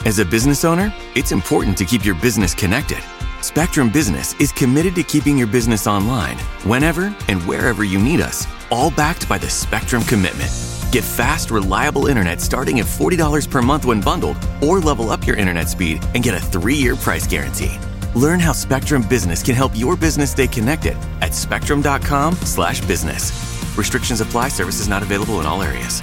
As a business owner, it's important to keep your business connected. Spectrum Business is committed to keeping your business online whenever and wherever you need us, all backed by the Spectrum Commitment. Get fast, reliable internet starting at $40 per month when bundled, or level up your internet speed and get a 3-year price guarantee. Learn how Spectrum Business can help your business stay connected at spectrum.com/business. Restrictions apply. Services not available in all areas.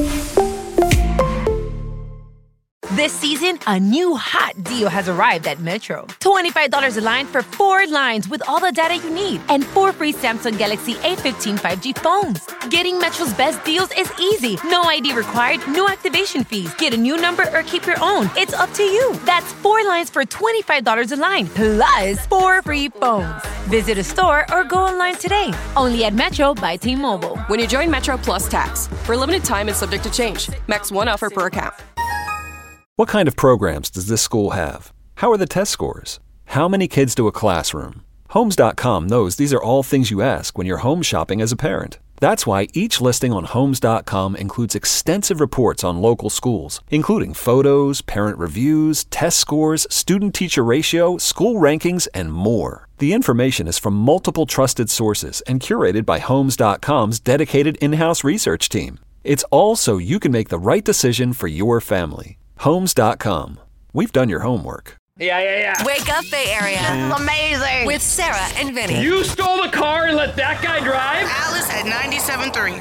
This season, a new hot deal has arrived at Metro. $25 a line for 4 lines with all the data you need and 4 free Samsung Galaxy A15 5G phones. Getting Metro's best deals is easy. No ID required, no activation fees. Get a new number or keep your own. It's up to you. That's 4 lines for $25 a line, plus 4 free phones. Visit a store or go online today. Only at Metro by T-Mobile. When you join Metro Plus Tax, for a limited time and subject to change. Max 1 offer per account. What kind of programs does this school have? How are the test scores? How many kids to a classroom? Homes.com knows these are all things you ask when you're home shopping as a parent. That's why each listing on Homes.com includes extensive reports on local schools, including photos, parent reviews, test scores, student-teacher ratio, school rankings, and more. The information is from multiple trusted sources and curated by Homes.com's dedicated in-house research team. It's all so you can make the right decision for your family. Homes.com. We've done your homework. Yeah. Wake up, Bay Area. This is amazing. With Sarah and Vinny. You stole the car and let that guy drive? Alice at 97.3.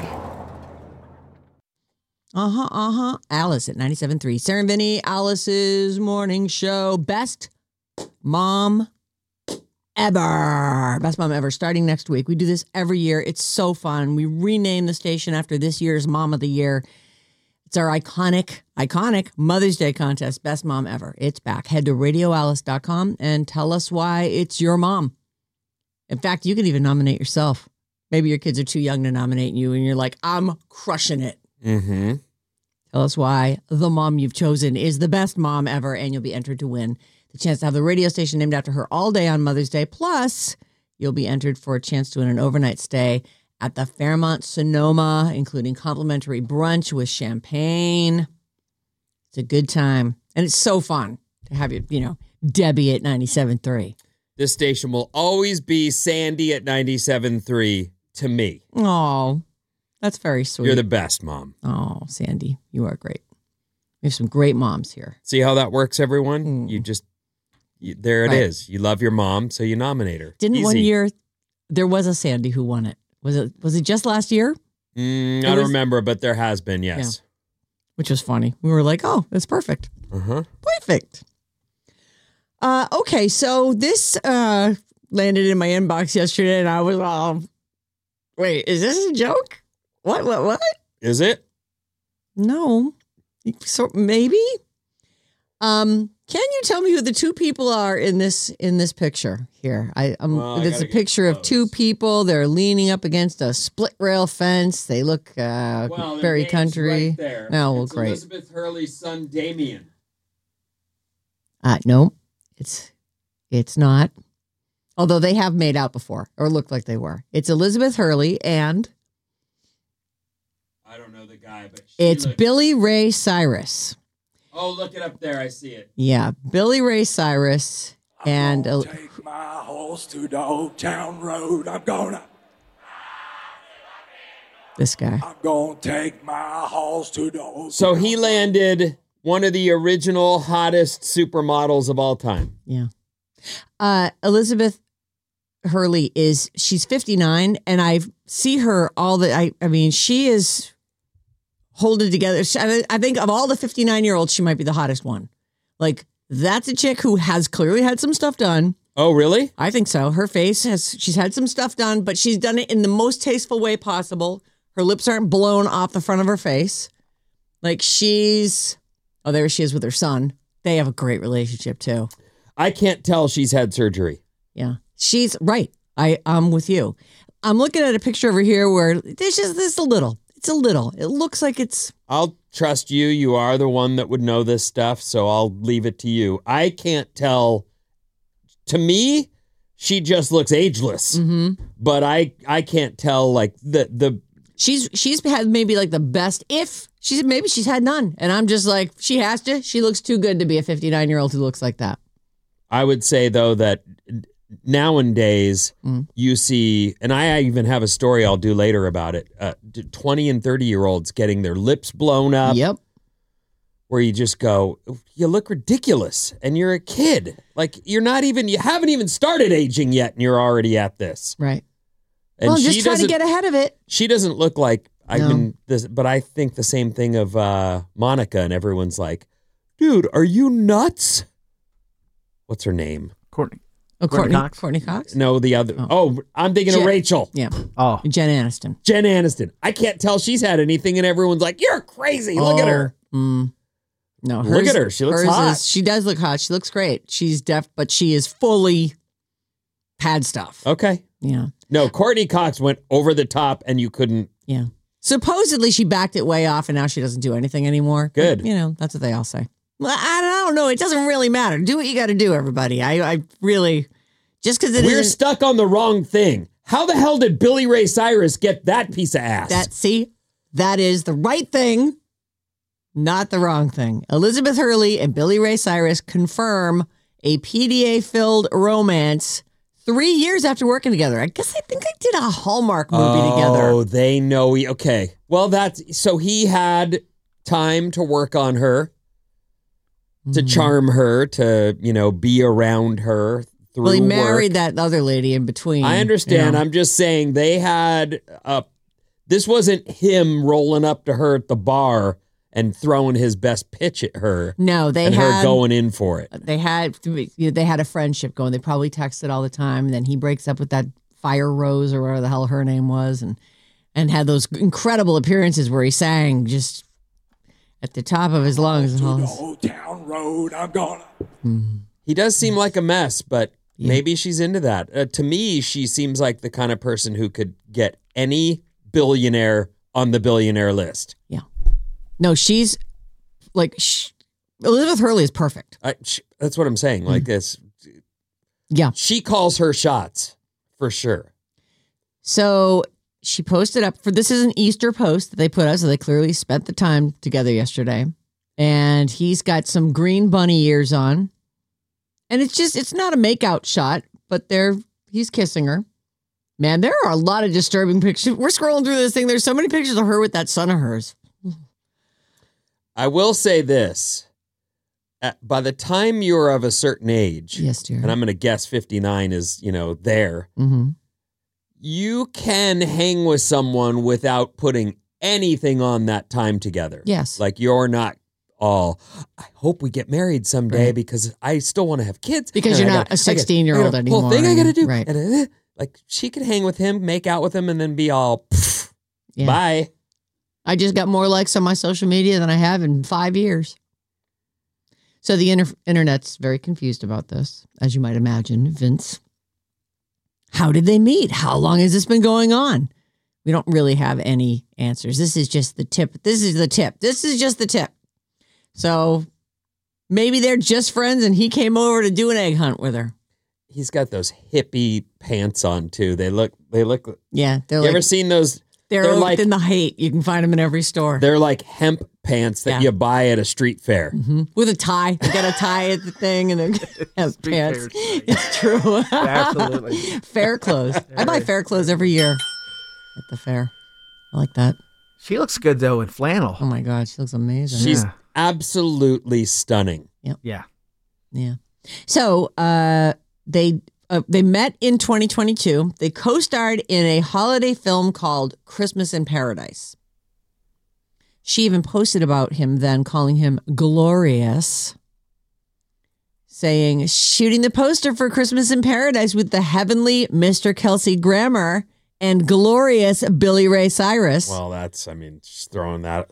Alice at 97.3. Sarah and Vinny, Alice's morning show. Best mom ever. Best mom ever. Starting next week. We do this every year. It's so fun. We rename the station after this year's Mom of the Year. It's our iconic Mother's Day contest, Best Mom Ever. It's back. Head to radioalice.com and tell us why it's your mom. In fact, you can even nominate yourself. Maybe your kids are too young to nominate you and you're like, I'm crushing it. Mm-hmm. Tell us why the mom you've chosen is the best mom ever, and you'll be entered to win the chance to have the radio station named after her all day on Mother's Day. Plus, you'll be entered for a chance to win an overnight stay at the Fairmont Sonoma, including complimentary brunch with champagne. It's a good time. And it's so fun to have you, Debbie at 97.3. This station will always be Sandy at 97.3 to me. Oh, that's very sweet. You're the best, Mom. Oh, Sandy, you are great. We have some great moms here. See how that works, everyone? There it Right. is. You love your mom, so you nominate her. Didn't Easy. one year, there was a Sandy who won it. Was it just last year? I don't remember, but there has been, yes. Yeah. Which was funny. We were like, oh, that's perfect. Uh-huh. Perfect. Okay, so this landed in my inbox yesterday, and I was all, wait, is this a joke? What? Is it? No. So maybe? Can you tell me who the two people are in this picture here? It's a picture of two people. They're leaning up against a split rail fence. They look very country. Right there. No, It's great. Elizabeth Hurley's son, Damien. No, it's not. Although they have made out before, or looked like they were. It's Elizabeth Hurley and I don't know the guy, but it's Billy Ray Cyrus. Oh, look it up there. I see it. Yeah, Billy Ray Cyrus and Take my horse to the old town road. I'm gonna take my horse to the old So he landed one of the original hottest supermodels of all time. Yeah. Elizabeth Hurley she's 59, and I see her she is holding together. I think of all the 59-year-olds, she might be the hottest one. Like, that's a chick who has clearly had some stuff done. Oh, really? I think so. Her face she's had some stuff done, but she's done it in the most tasteful way possible. Her lips aren't blown off the front of her face. Like, there she is with her son. They have a great relationship too. I can't tell she's had surgery. Yeah, she's right. I'm with you. I'm looking at a picture over here where there's a little. It's a little. It looks like it's... I'll trust you. You are the one that would know this stuff, so I'll leave it to you. I can't tell. To me, she just looks ageless. Mm-hmm. But I can't tell, like, the... She's had maybe like the best... If maybe she's had none. And I'm just like, she has to. She looks too good to be a 59-year-old who looks like that. I would say, though, that nowadays you see, and I even have a story I'll do later about it, 20 and 30-year-olds getting their lips blown up. Yep. Where you just go, you look ridiculous, and you're a kid. Like, you haven't even started aging yet, and you're already at this. Right. And well, just trying to get ahead of it. She doesn't look like, but I think the same thing of Monica, and everyone's like, dude, are you nuts? What's her name? Courtney. Oh, Courtney Cox? Courtney Cox? No, the other. Oh, I'm thinking of Rachel. Yeah. Oh. Jen Aniston. Jen Aniston. I can't tell she's had anything, and everyone's like, you're crazy. Look at her. No, look at her. She looks hot. She does look hot. She looks great. She's deaf, but she is fully pad stuff. Okay. Yeah. No, Courtney Cox went over the top, and you couldn't. Yeah. Supposedly she backed it way off, and now she doesn't do anything anymore. Good. But, that's what they all say. Well, I don't know. It doesn't really matter. Do what you got to do, everybody. I really, just because we're stuck on the wrong thing. How the hell did Billy Ray Cyrus get that piece of ass? That is the right thing. Not the wrong thing. Elizabeth Hurley and Billy Ray Cyrus confirm a PDA-filled romance 3 years after working together. I think I did a Hallmark movie together. Oh, they know. Okay. Well, so he had time to work on her, to charm her, to, be around her through Well, he married work. That other lady in between. I understand. I'm just saying they had, this wasn't him rolling up to her at the bar and throwing his best pitch at her. No, they had her going in for it. They had a friendship going. They probably texted all the time. And then he breaks up with that Fire Rose or whatever the hell her name was, and had those incredible appearances where he sang just at the top of his lungs. To the old town road, I'm gonna. He does seem like a mess, but maybe she's into that. To me, she seems like the kind of person who could get any billionaire on the billionaire list. Yeah. No, she's like, Elizabeth Hurley is perfect. That's what I'm saying. Like this. Yeah. She calls her shots for sure. So she posted up this is an Easter post that they put up. So they clearly spent the time together yesterday. And he's got some green bunny ears on. And it's not a makeout shot, but he's kissing her. Man, there are a lot of disturbing pictures. We're scrolling through this thing. There's so many pictures of her with that son of hers. I will say this. By the time you're of a certain age, yes, dear, and I'm going to guess 59 is, there, you can hang with someone without putting anything on that time together. Yes. Like you're not all, I hope we get married someday because I still want to have kids. Because you're not a 16-year-old anymore. Whole thing I got to do. Right. Like she could hang with him, make out with him, and then be all, bye. I just got more likes on my social media than I have in 5 years. So the internet's very confused about this, as you might imagine, Vince. How did they meet? How long has this been going on? We don't really have any answers. This is just the tip. This is just the tip. So maybe they're just friends and he came over to do an egg hunt with her. He's got those hippie pants on too. They look. Yeah. You ever seen those? They're like in the height. You can find them in every store. They're like hemp pants that you buy at a street fair. Mm-hmm. With a tie. They got a tie at the thing and then hemp pants. It's true. Absolutely. Fair clothes. I buy fair clothes every year at the fair. I like that. She looks good though in flannel. Oh my God. She looks amazing. She's absolutely stunning. Yep. Yeah. Yeah. So they met in 2022. They co-starred in a holiday film called Christmas in Paradise. She even posted about him then, calling him glorious, saying, shooting the poster for Christmas in Paradise with the heavenly Mr. Kelsey Grammer and glorious Billy Ray Cyrus. Well, just throwing that,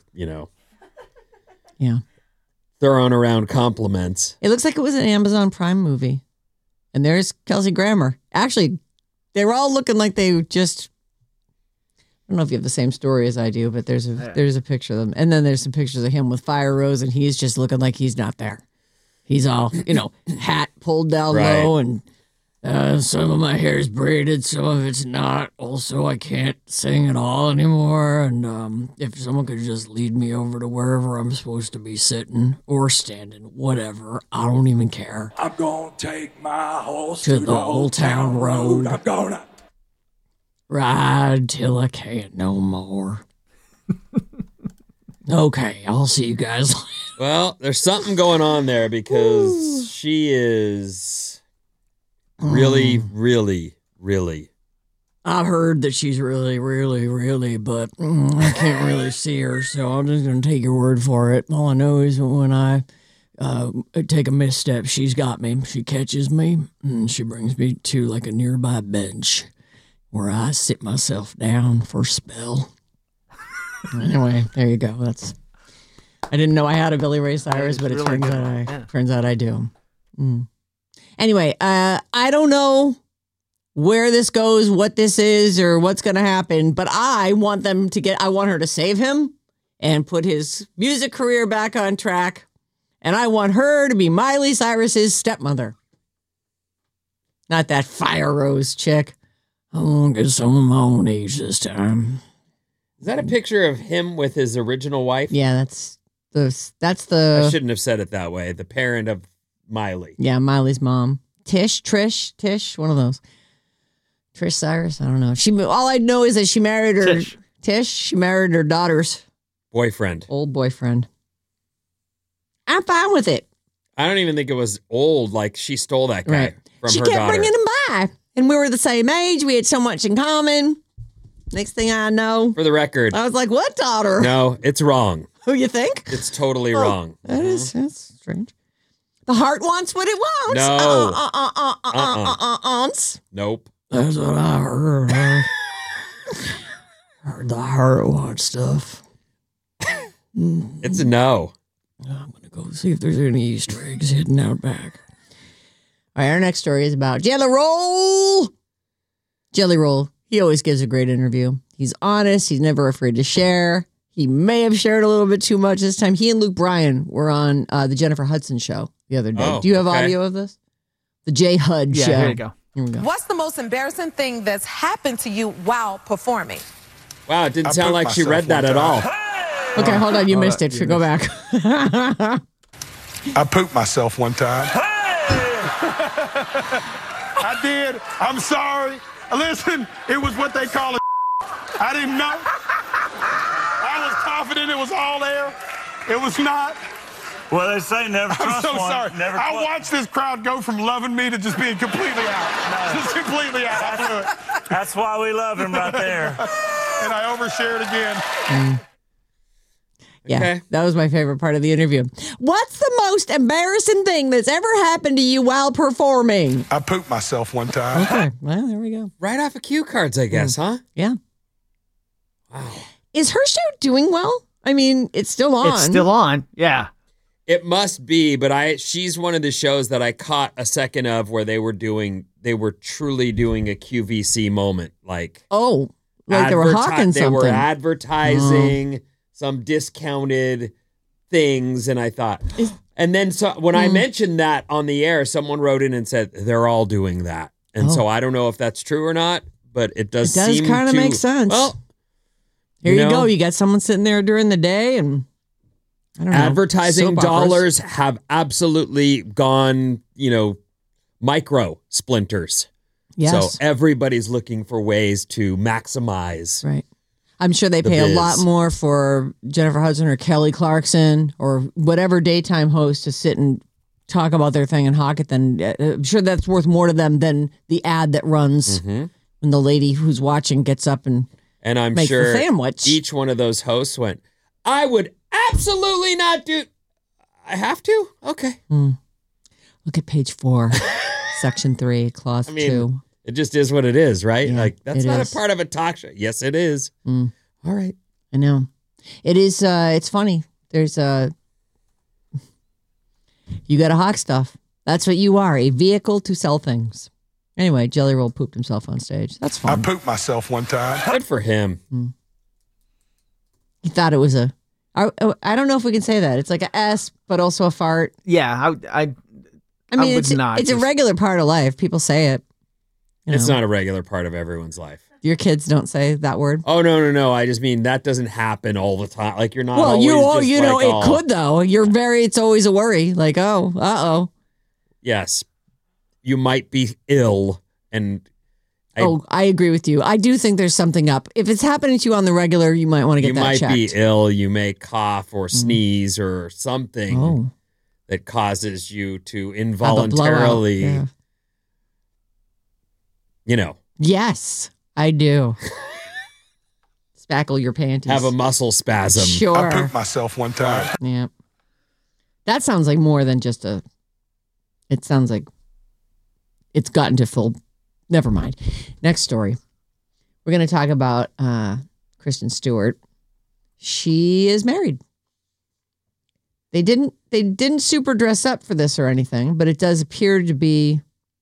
Yeah. Throwing around compliments. It looks like it was an Amazon Prime movie. And there's Kelsey Grammer. Actually, they were all looking like they just, I don't know if you have the same story as I do, but there's a picture of them. And then there's some pictures of him with Fire Rose, and he's just looking like he's not there. He's all, hat pulled down low and Some of my hair is braided, some of it's not. Also, I can't sing at all anymore. And if someone could just lead me over to wherever I'm supposed to be sitting or standing, whatever, I don't even care. I'm gonna take my horse To the Old Town Road. I'm gonna Ride till I can't no more. Okay, I'll see you guys later. Well, there's something going on there because she is really, really, really. I've heard that she's really, really, really, but I can't really see her, so I'm just going to take your word for it. All I know is when I take a misstep, she's got me. She catches me, and she brings me to like a nearby bench where I sit myself down for a spell. Anyway, there you go. I didn't know I had a Billy Ray Cyrus, but it really turns out I do. Anyway, I don't know where this goes, what this is, or what's going to happen, but I want her to save him and put his music career back on track. And I want her to be Miley Cyrus's stepmother. Not that Fire Rose chick. I won't get some of my own age this time. Is that a picture of him with his original wife? Yeah, that's the. I shouldn't have said it that way. The parent of Miley. Yeah, Miley's mom. Trish, one of those. Trish Cyrus, I don't know. All I know is that she married her Tish. She married her daughter's old boyfriend. I'm fine with it. I don't even think it was old. Like she stole that guy from she her kept daughter. bringing him by, and we were the same age. We had so much in common. Next thing I know, For the record, I was like, "What daughter?" no, it's wrong. Who you think? It's totally wrong. That's strange. The heart wants what it wants. No. Nope. That's what I heard. I heard the heart wants stuff. It's a no. I'm going to go see if there's any Easter eggs hidden out back. All right, our next story is about Jelly Roll. Jelly Roll, he always gives a great interview. He's honest. He's never afraid to share. He may have shared a little bit too much this time. He and Luke Bryan were on the Jennifer Hudson show the other day. Oh, Do you have audio of this? The J Hud show. Yeah, here you go. Here we go. What's the most embarrassing thing that's happened to you while performing? Wow, it didn't sound like she read that at all. Okay, hold on. You missed it. Go back. I pooped myself one time. I did. I'm sorry. Listen, it was what they call a I didn't know. I was confident it was all there. It was not. Well, they say never trust I'm so one. sorry. Never I watched this crowd go from loving me to just being completely out. Just completely out. I knew it. That's why we love him right there. And I overshared again. Yeah, Okay. that was my favorite part of the interview. What's the most embarrassing thing that's ever happened to you while performing? I pooped myself one time. Okay, well, there we go. Right off of cue cards, I guess, huh? Yeah. Wow. Is her show doing well? I mean, it's still on. It's still on. Yeah. It must be, but she's one of the shows that I caught a second of where they were truly doing a QVC moment. Like, Oh, like they were hawking something. They were advertising some discounted things, and I thought, and then when I mentioned that on the air, someone wrote in and said they're all doing that, and so I don't know if that's true or not, but it does seem kind of to make sense. Well, Here you go. You got someone sitting there during the day, and I don't know. Advertising soap operas. dollars have absolutely gone, micro splinters. Yes. So everybody's looking for ways to maximize. Right. I'm sure they the pay a biz. lot more for Jennifer Hudson or Kelly Clarkson or whatever daytime host to sit and talk about their thing and hawk it. Then I'm sure that's worth more to them than the ad that runs when the lady who's watching gets up and I'm makes sure the sandwich. each one of those hosts went, I would absolutely not do. I have to? Okay. Look at page 4, section 3, clause 2. It just is what it is, right? Yeah, like, that's it not is. a part of a talk show. Yes, it is. All right. I know. It is, it's funny. There's you got to hawk stuff. That's what you are, a vehicle to sell things. Anyway, Jelly Roll pooped himself on stage. That's I fun. pooped myself one time. Good for him. He thought it was I don't know if we can say that. It's like a S, but also a fart. Yeah. I I mean, would not it's a just- regular part of life. People say it. It's not a regular part of everyone's life. Your kids don't say that word? Oh, no. I just mean that doesn't happen all the time. Like, you're not Well, always it could, though. It's always a worry. Like, oh, uh-oh. Yes. You might be ill. And I agree with you. I do think there's something up. If it's happening to you on the regular, you might want to get that checked. You might be ill. You may cough or sneeze or something that causes you to involuntarily, Yes, I do. Spackle your panties. Have a muscle spasm. Sure. I pooped myself one time. Yeah. That sounds like more than just it sounds like it's gotten to full. Never mind. Next story. We're going to talk about Kristen Stewart. She is married. They didn't super dress up for this or anything, but it does appear to be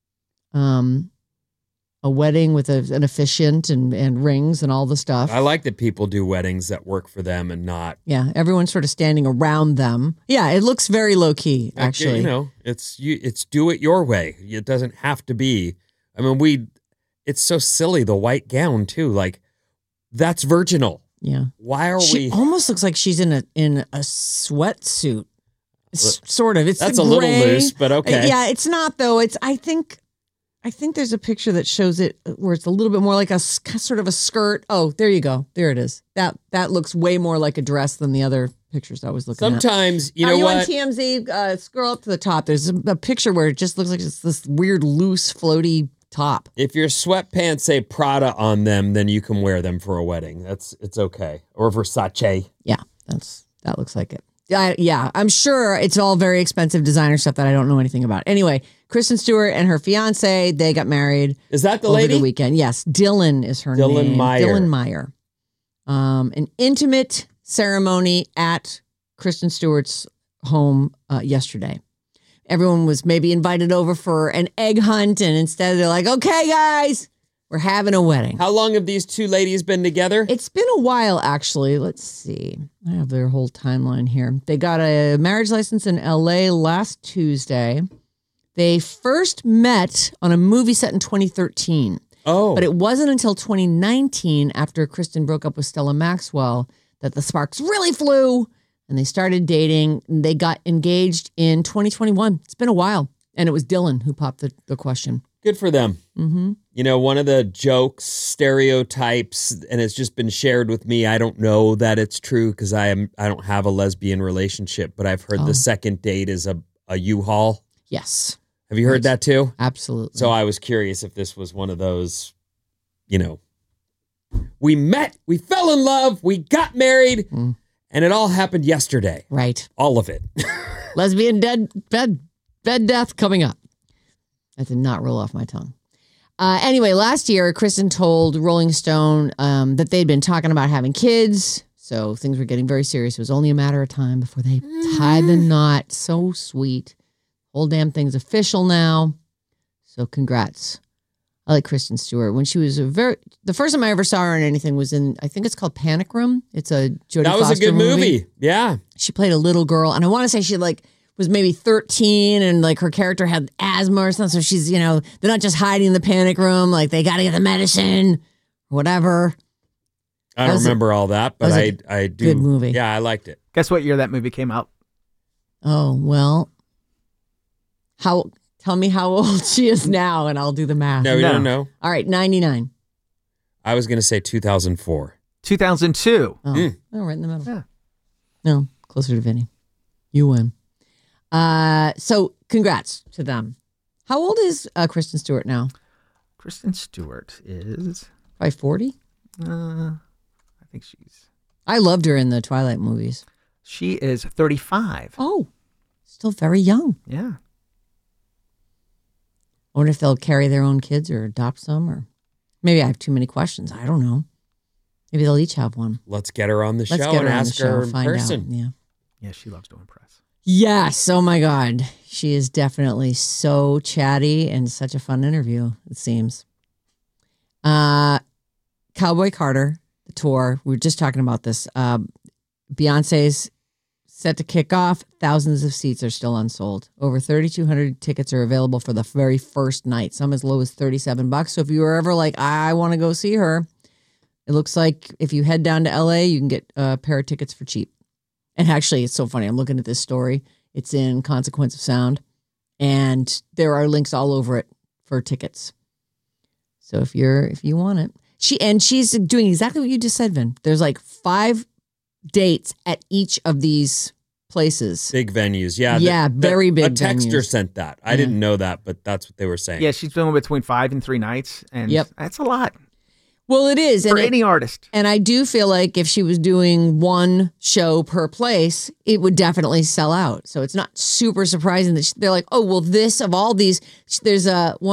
a wedding with an officiant and rings and all the stuff. I like that people do weddings that work for them and not. Yeah, everyone's sort of standing around them. Yeah, it looks very low key, actually. It's do it your way. It doesn't have to be. I mean, it's so silly, the white gown too. Like, that's virginal. Yeah. Why are we? She almost looks like she's in a sweatsuit. Sort of. That's a little loose, but okay. Yeah, it's not though. I think there's a picture that shows it where it's a little bit more like a sort of a skirt. Oh, there you go. There it is. That looks way more like a dress than the other pictures I was looking at. Sometimes, you know what? Are you on TMZ? Scroll up to the top. There's a picture where it just looks like it's this weird, loose, floaty top. If your sweatpants say Prada on them, then you can wear them for a wedding. It's okay. Or Versace. Yeah, that looks like it. Yeah, I'm sure it's all very expensive designer stuff that I don't know anything about. Anyway, Kristen Stewart and her fiance, they got married. Is that the over lady? The weekend. Yes, Dylan is her name. Dylan Meyer. An intimate ceremony at Kristen Stewart's home yesterday. Everyone was maybe invited over for an egg hunt, and instead they're like, okay, guys, we're having a wedding. How long have these two ladies been together? It's been a while, actually. Let's see. I have their whole timeline here. They got a marriage license in L.A. last Tuesday. They first met on a movie set in 2013. Oh. But it wasn't until 2019, after Kristen broke up with Stella Maxwell, that the sparks really flew. And they started dating. And they got engaged in 2021. It's been a while. And it was Dylan who popped the question. Good for them. Mm-hmm. You know, one of the jokes, stereotypes, and it's just been shared with me. I don't know that it's true because I don't have a lesbian relationship, but I've heard the second date is a U-Haul. Yes. Have you heard that too? Absolutely. So I was curious if this was one of those, we met, we fell in love, we got married. And it all happened yesterday. Right. All of it. Lesbian bed death coming up. That did not roll off my tongue. Anyway, last year, Kristen told Rolling Stone that they'd been talking about having kids. So things were getting very serious. It was only a matter of time before they tied the knot. So sweet. Whole damn thing's official now. So congrats. I like Kristen Stewart. When she was the first time I ever saw her in anything was in, I think it's called Panic Room. It's a Jodie Foster movie. That was a good movie. Yeah. She played a little girl. And I want to say she was maybe 13 and her character had asthma or something. So she's, they're not just hiding in the panic room. Like they got to get the medicine or whatever. I don't remember all that, but I do. Good movie. Yeah, I liked it. Guess what year that movie came out? Oh, well, tell me how old she is now, and I'll do the math. No, we don't know. All right, 99. I was going to say 2004. 2002. Oh, right in the middle. Yeah. No, closer to Vinny. You win. So congrats to them. How old is Kristen Stewart now? Kristen Stewart is... Probably 40? I think she's... I loved her in the Twilight movies. She is 35. Oh, still very young. Yeah. I wonder if they'll carry their own kids or adopt some, or maybe I have too many questions. I don't know. Maybe they'll each have one. Let's get her on the show and ask her in person. Yeah, she loves to impress. Yes. Oh my God. She is definitely so chatty and such a fun interview, it seems. Cowboy Carter, the tour. We were just talking about this. Beyonce's set to kick off. Thousands of seats are still unsold. Over 3,200 tickets are available for the very first night, some as low as $37. So if you were ever like, I want to go see her, it looks like if you head down to LA, you can get a pair of tickets for cheap. And actually, it's so funny. I'm looking at this story. It's in Consequence of Sound, and there are links all over it for tickets. So if you want it, she's doing exactly what you just said, Vin. There's like 5 dates at each of these places. Big venues. Yeah. Yeah, very big A texter venues. sent that. I didn't know that, but that's what they were saying. Yeah, she's doing between 5 and 3 nights, and that's a lot. Well, it is. For any artist. And I do feel like if she was doing one show per place, it would definitely sell out. So it's not super surprising that they're like, oh, well, this of all these, there's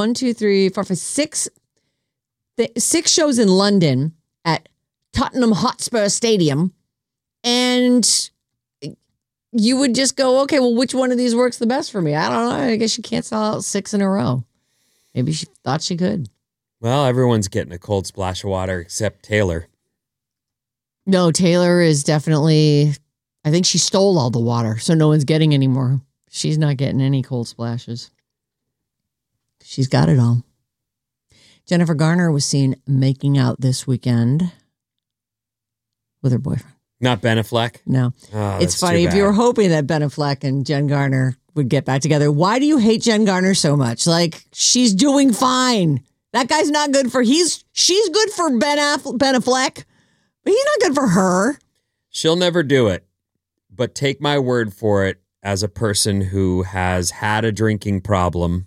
6 shows in London at Tottenham Hotspur Stadium. And you would just go, okay, well, which one of these works the best for me? I don't know. I guess she can't sell out 6 in a row. Maybe she thought she could. Well, everyone's getting a cold splash of water except Taylor. No, Taylor is definitely, I think she stole all the water, so no one's getting any more. She's not getting any cold splashes. She's got it all. Jennifer Garner was seen making out this weekend with her boyfriend. Not Ben Affleck? No. Oh, it's that's funny. too If you were bad. hoping that Ben Affleck and Jen Garner would get back together, why do you hate Jen Garner so much? Like, she's doing fine. That guy's not good for, she's good for Ben Affleck, but he's not good for her. She'll never do it, but take my word for it as a person who has had a drinking problem.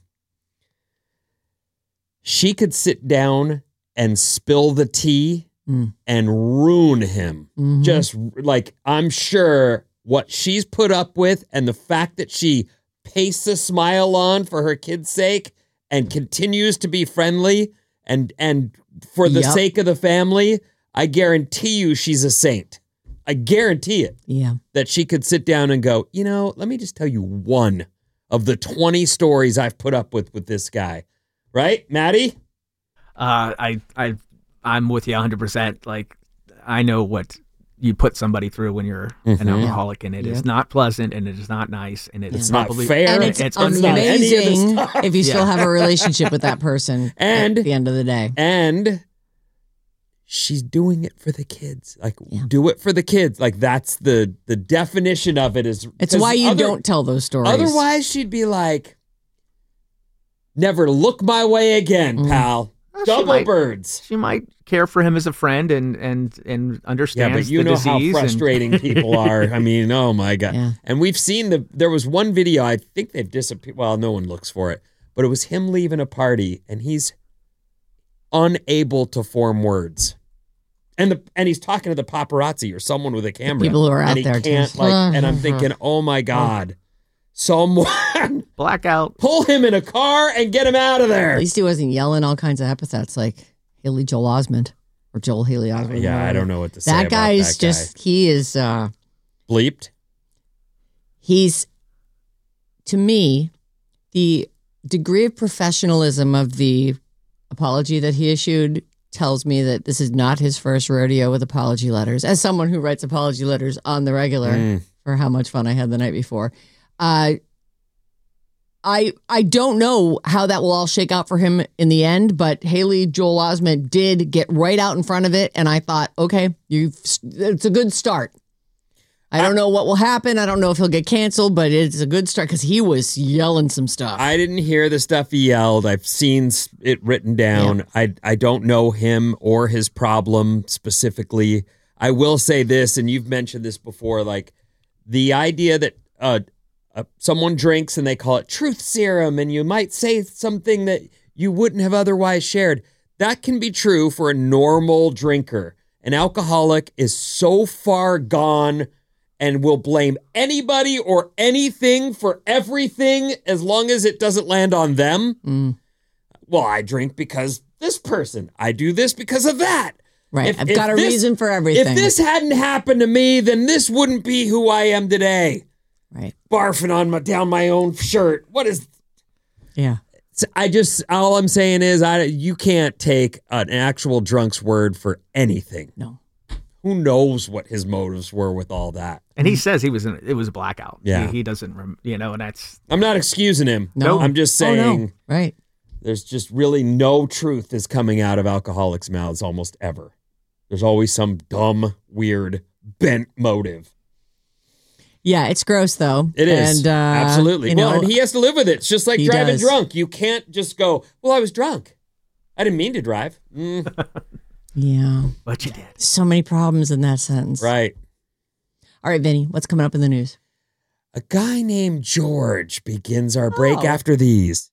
She could sit down and spill the tea and ruin him. Just like, I'm sure what she's put up with and the fact that she pastes a smile on for her kid's sake and continues to be friendly and for the sake of the family, I guarantee you she's a saint. I guarantee it. Yeah. That she could sit down and go, let me just tell you one of the 20 stories I've put up with this guy. Right, Maddie? I'm with you 100%. Like, I know what you put somebody through when you're an alcoholic, and it is not pleasant, and it is not nice, and it's probably not fair. And it's amazing if you still have a relationship with that person at the end of the day. And she's doing it for the kids. Like, do it for the kids. Like, that's the definition of it. It's why you don't tell those stories. Otherwise, she'd be like, never look my way again, pal. Double birds. She might care for him as a friend and understands yeah, but you the know disease how frustrating people are. I mean, oh my God. Yeah. And we've seen there was one video, I think they've disappeared. Well, no one looks for it, but it was him leaving a party and he's unable to form words. And he's talking to the paparazzi or someone with a camera. The people who are out and he there can't, too. and I'm thinking, oh my God, someone blackout, pull him in a car and get him out of there. At least he wasn't yelling all kinds of epithets like Haley Joel Osment or Joel Haley Osment. Yeah, I don't know what to say That about guy's that guy. just, he is... bleeped? He's, to me, the degree of professionalism of the apology that he issued tells me that this is not his first rodeo with apology letters. As someone who writes apology letters on the regular for how much fun I had the night before, I don't know how that will all shake out for him in the end, but Haley Joel Osment did get right out in front of it, and I thought, okay, it's a good start. I don't know what will happen. I don't know if he'll get canceled, but it's a good start because he was yelling some stuff. I didn't hear the stuff he yelled. I've seen it written down. Yeah. I don't know him or his problem specifically. I will say this, and you've mentioned this before, like the idea that someone drinks and they call it truth serum and you might say something that you wouldn't have otherwise shared. That can be true for a normal drinker. An alcoholic is so far gone and will blame anybody or anything for everything as long as it doesn't land on them. Well, I drink because this person. I do this because of that. Right. I've got a reason for everything. If this hadn't happened to me, then this wouldn't be who I am today. Right. Barfing down my own shirt. What is... Yeah. All I'm saying is you can't take an actual drunk's word for anything. No. who knows what his motives were with all that. And he says it was a blackout. Yeah. He doesn't, and that's... I'm not excusing him. No. I'm just saying. Right. There's just really no truth is coming out of alcoholics' mouths almost ever. There's always some dumb, weird, bent motive. Yeah, it's gross though. It is. And, absolutely. And he has to live with it. It's just like driving does. drunk. You can't just go, well, I was drunk. I didn't mean to drive. Yeah. But you did. So many problems in that sentence. Right. All right, Vinny, what's coming up in the news? A guy named George begins our break after these.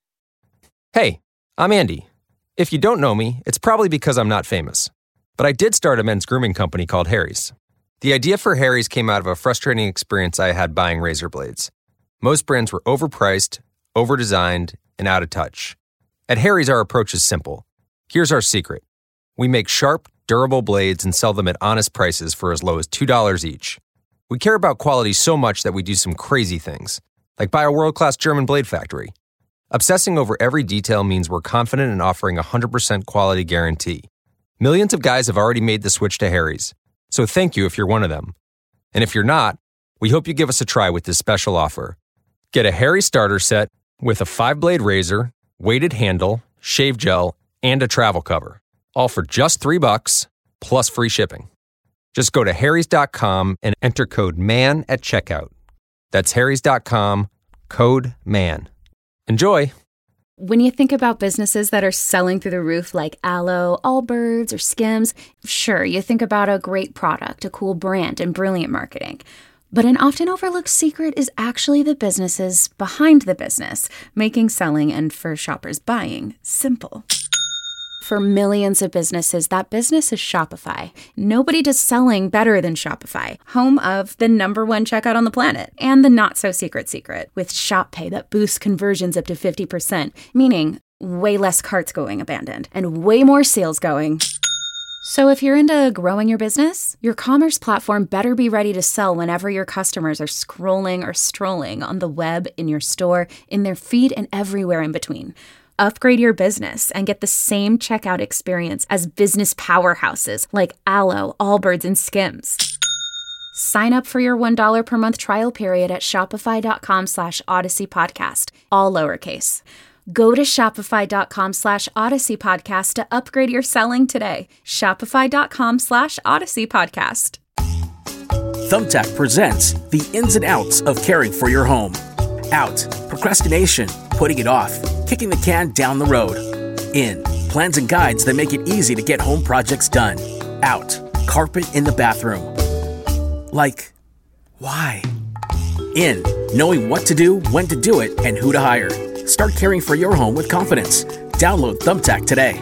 Hey, I'm Andy. If you don't know me, it's probably because I'm not famous. But I did start a men's grooming company called Harry's. The idea for Harry's came out of a frustrating experience I had buying razor blades. Most brands were overpriced, overdesigned, and out of touch. At Harry's, our approach is simple. Here's our secret. We make sharp, durable blades and sell them at honest prices for as low as $2 each. We care about quality so much that we do some crazy things, like buy a world-class German blade factory. Obsessing over every detail means we're confident in offering a 100% quality guarantee. Millions of guys have already made the switch to Harry's, so thank you if you're one of them. And if you're not, we hope you give us a try with this special offer. Get a Harry starter set with a 5-blade razor, weighted handle, shave gel, and a travel cover, all for just $3 plus free shipping. Just go to harrys.com and enter code MAN at checkout. That's harrys.com, code MAN. Enjoy. When you think about businesses that are selling through the roof like Aloe, Allbirds, or Skims, sure, you think about a great product, a cool brand, and brilliant marketing. But an often overlooked secret is actually the businesses behind the business, making selling and for shoppers buying simple. For millions of businesses, that business is Shopify. Nobody does selling better than Shopify, home of the #1 checkout on the planet, and the not-so-secret secret, with Shop Pay that boosts conversions up to 50%, meaning way less carts going abandoned, and way more sales going. So if you're into growing your business, your commerce platform better be ready to sell whenever your customers are scrolling or strolling on the web, in your store, in their feed, and everywhere in between. Upgrade your business and get the same checkout experience as business powerhouses like Aloe, Allbirds, and Skims. Sign up for your $1 per month trial period at shopify.com/Odyssey Podcast, all lowercase. Go to shopify.com/Odyssey Podcast to upgrade your selling today. Shopify.com/Odyssey Podcast. Thumbtack presents the ins and outs of caring for your home. Out, procrastination, putting it off, kicking the can down the road. In, plans and guides that make it easy to get home projects done. Out, carpet in the bathroom. Like, why? In, knowing what to do, when to do it, and who to hire. Start caring for your home with confidence. Download Thumbtack today.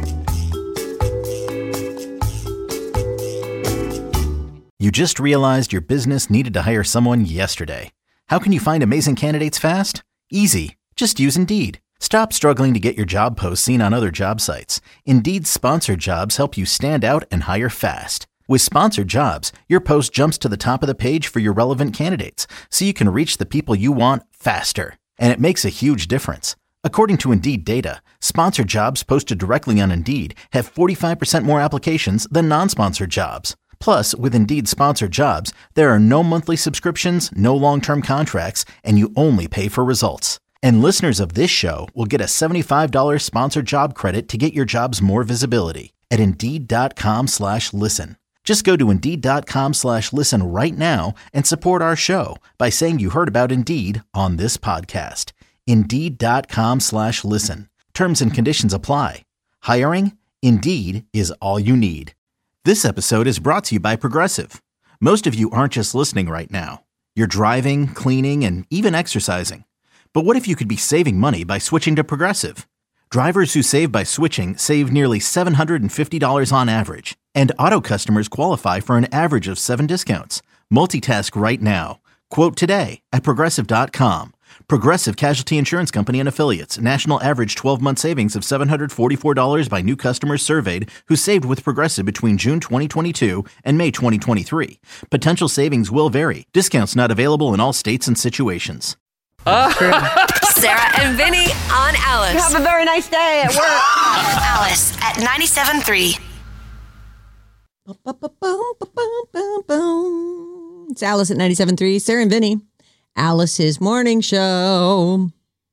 You just realized your business needed to hire someone yesterday. How can you find amazing candidates fast? Easy. Just use Indeed. Stop struggling to get your job posts seen on other job sites. Indeed's sponsored jobs help you stand out and hire fast. With sponsored jobs, your post jumps to the top of the page for your relevant candidates, so you can reach the people you want faster. And it makes a huge difference. According to Indeed data, sponsored jobs posted directly on Indeed have 45% more applications than non-sponsored jobs. Plus, with Indeed sponsored jobs, there are no monthly subscriptions, no long-term contracts, and you only pay for results. And listeners of this show will get a $75 sponsored job credit to get your jobs more visibility at Indeed.com/listen. Just go to Indeed.com/listen right now and support our show by saying you heard about Indeed on this podcast. Indeed.com/listen. Terms and conditions apply. Hiring? Indeed is all you need. This episode is brought to you by Progressive. Most of you aren't just listening right now. You're driving, cleaning, and even exercising. But what if you could be saving money by switching to Progressive? Drivers who save by switching save nearly $750 on average. And auto customers qualify for an average of 7 discounts. Multitask right now. Quote today at Progressive.com. Progressive Casualty Insurance Company and Affiliates. National average 12-month savings of $744 by new customers surveyed who saved with Progressive between June 2022 and May 2023. Potential savings will vary. Discounts not available in all states and situations. Sarah and Vinny on Alice. Have a very nice day at work. Alice at 97.3. It's Alice at 97.3, Sarah and Vinny. Alice's morning show.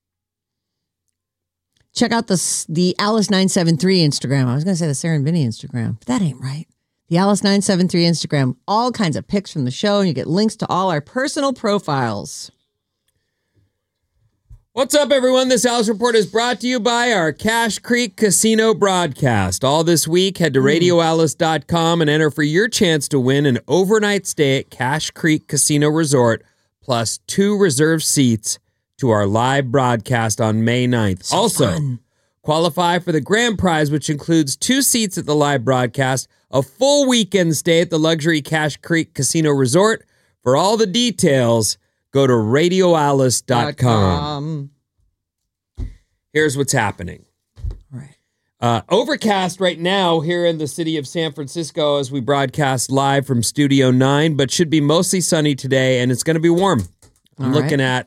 Check out the Alice 973 Instagram. I was going to say the Sarah and Vinny Instagram, but that ain't right. The Alice 973 Instagram. All kinds of pics from the show, and you get links to all our personal profiles. What's up, everyone? This Alice Report is brought to you by our Cache Creek Casino broadcast. All this week, head to radioalice.com and enter for your chance to win an overnight stay at Cache Creek Casino Resort, plus 2 reserved seats to our live broadcast on May 9th. So also, fun. Qualify for the grand prize, which includes 2 seats at the live broadcast, a full weekend stay at the luxury Cache Creek Casino Resort. For all the details, go to radioalice.com. Here's what's happening. Right. Overcast right now here in the city of San Francisco as we broadcast live from Studio 9, but should be mostly sunny today, and it's going to be warm. I'm looking at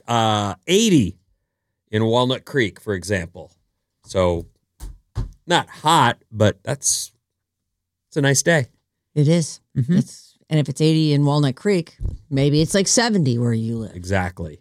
80 in Walnut Creek, for example. So not hot, but it's a nice day. It is. Mm-hmm. And if it's 80 in Walnut Creek, maybe it's like 70 where you live. Exactly.